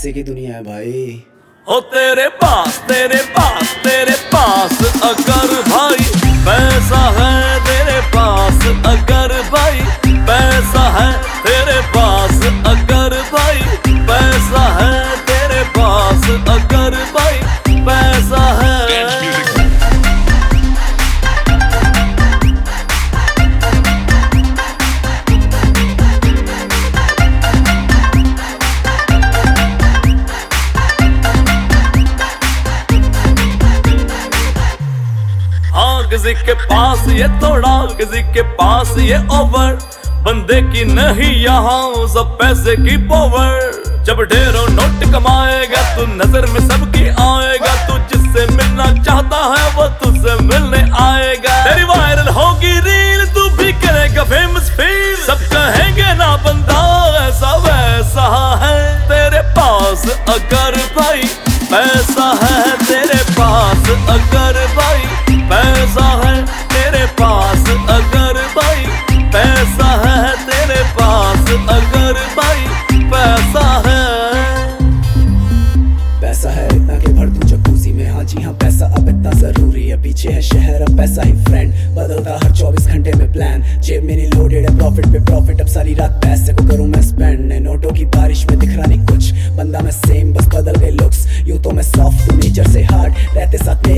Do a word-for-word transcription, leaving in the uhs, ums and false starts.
पैसे की दुनिया है भाई। हो तेरे पास तेरे पास तेरे पास अगर भाई पैसा है, तेरे पास अगर भाई पैसा है, तेरे पास अगर भाई पैसा है, तेरे पास अगर भाई पैसा है। किसी के पास ये थोड़ा, किसी के पास ये ओवर, बंदे की नहीं यहाँ सब पैसे की पावर। जब ढेरों नोट कमाएगा तू नजर में सबकी आएगा, तू जिससे मिलना चाहता है वो तुझसे मिलने आएगा। तेरी वायरल होगी रील, तू भी करेगा फेमस फील, सब कहेंगे ना बंदा ऐसा वैसा है। तेरे पास अगर भाई पैसा है, तेरे पास अगर भाई पैसा है, तेरे पास अगर भाई पैसा है, तेरे पास अगर भाई पैसा है। पैसा है इतना के भर दूं जकूजी में, हाँ जी हाँ पैसा अब इतना जरूरी है। पीछे है शहर अब पैसा ही फ्रेंड, बदलता हर चौबीस घंटे में प्लान। जेब मेरी लोडेड है प्रॉफिट पे प्रॉफिट, अब सारी रात पैसे को करूं मैं स्पेंड। नोटों की बारिश में दिख रहा नहीं कुछ, बंदा मैं सेम बस बदल गए लुक्स। यूं तो मैं सॉफ्ट हूं नेचर से हार्ड, रहते साथ